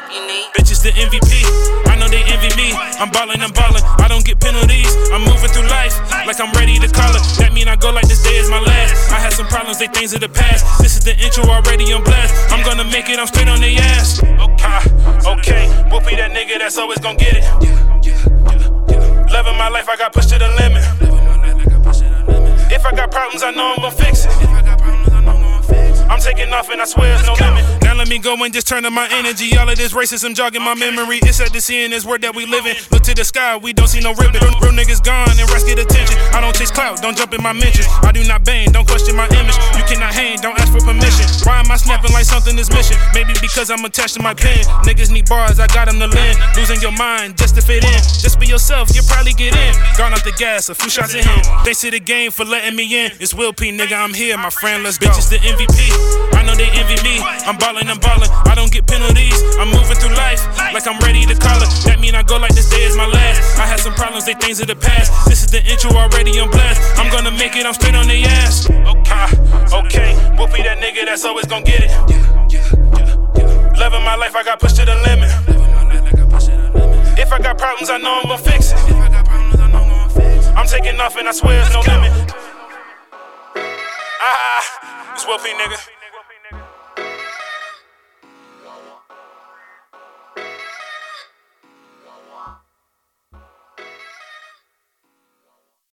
you need. Bitches the MVP, I know they envy me. I'm ballin', I don't get penalties. I'm moving through life like I'm ready to call it. That mean I go like this day is my last. I had some problems, they things of the past. This is the intro already on blast. I'm gonna make it, I'm straight on their ass. Okay, Whoopi that nigga that's always gonna get it. Loving my life, I got pushed to the limit. If I got problems, I know I'm gon' fix it. I'm taking off and I swear it's no limit. Now let me go and just turn up my energy. All of this racism jogging my memory. It's at the sea in this world that we live in. Look to the sky, we don't see no ribbon. Real niggas gone and rest get attention. I don't chase clout, don't jump in my mentions. I do not bang, don't question my image. You cannot hang, don't ask for permission. Why am I snapping like something is missing? Maybe because I'm attached to my pen. Niggas need bars, I got them to lend. Losing your mind just to fit in. Just be yourself, you'll probably get in. Gone off the gas, a few shots at him. Thanks to the game for letting me in. It's Will P, nigga, I'm here, my friend, let's go. Bitches the MVP. I know they envy me. I'm ballin', I don't get penalties. I'm moving through life like I'm ready to call it. That mean I go like this day is my last. I had some problems, they things of the past. This is the intro already on blast. I'm gonna make it, I'm straight on their ass. Okay, Whoopi that nigga that's always gonna get it. Loving my life, I got pushed to the limit. If I got problems, I know I'm gon' fix it. I'm taking off and I swear it's no limit. It's Whoopi, nigga.